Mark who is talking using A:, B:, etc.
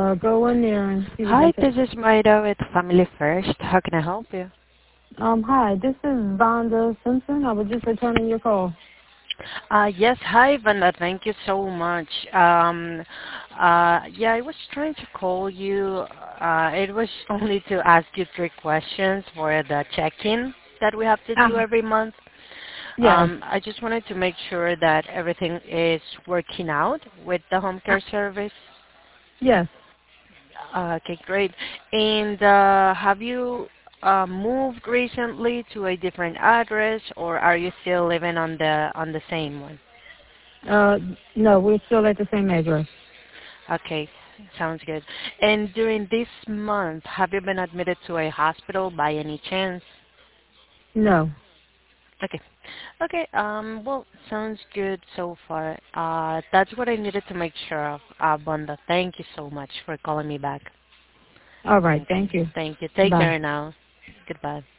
A: Go in there and see what they
B: Hi,
A: say.
B: this is Maida with Family First. How can I help you?
A: Hi, this is Vonda Simpson. I was just returning your call.
B: Yes, hi, Vanda. Thank you so much. Yeah, I was trying to call you. It was only to ask you 3 questions for the check-in that we have to do
A: Ah,
B: every month.
A: yes.
B: I just wanted to make sure that everything is working out with the home
A: Ah,
B: care service.
A: yes.
B: Okay, great. And have you moved recently to a different address, or are you still living on the same one?
A: Uh, no, we're still at the same address.
B: Okay, sounds good. And during this month, have you been admitted to a hospital by any chance?
A: No.
B: Okay. Okay, well, sounds good so far. That's what I needed to make sure of, Bonda. Thank you so much for calling me back.
A: All right.
B: Okay,
A: Thank you.
B: thank you. Take
A: Bye.
B: care now. Goodbye.